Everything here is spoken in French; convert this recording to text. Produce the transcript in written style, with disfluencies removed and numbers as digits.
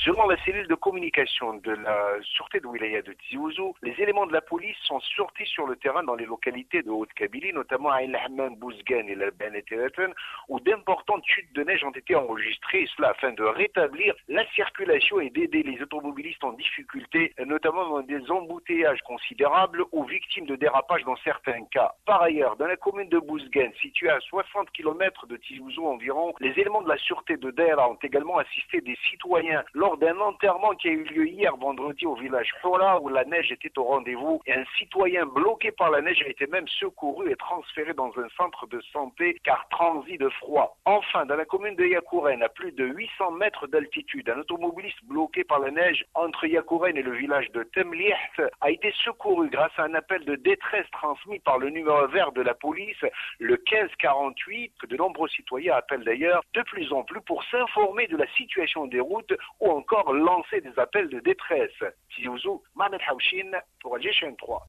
Selon la cellule de communication de la sûreté de Wilaya de Tizi Ouzou, les éléments de la police sont sortis sur le terrain dans les localités de Haute-Kabylie, notamment à El Hammam, Bouzgane et la Benetereten, où d'importantes chutes de neige ont été enregistrées, et cela afin de rétablir la circulation et d'aider les automobilistes en difficulté, notamment dans des embouteillages considérables ou victimes de dérapages dans certains cas. Par ailleurs, dans la commune de Bouzgane, située à 60 km de Tizi Ouzou environ, les éléments de la sûreté de Daïra ont également assisté des citoyens lors d'un enterrement qui a eu lieu hier vendredi au village Hola, où la neige était au rendez-vous, et un citoyen bloqué par la neige a été même secouru et transféré dans un centre de santé car transi de froid. Enfin, dans la commune de Yakouren, à plus de 800 mètres d'altitude, un automobiliste bloqué par la neige entre Yakouren et le village de Temliht a été secouru grâce à un appel de détresse transmis par le numéro vert de la police, le 1548, que de nombreux citoyens appellent d'ailleurs de plus en plus pour s'informer de la situation des routes ou encore lancer des appels de détresse. Tizi Ouzou, Mohamed Haouchine pour Alger 3.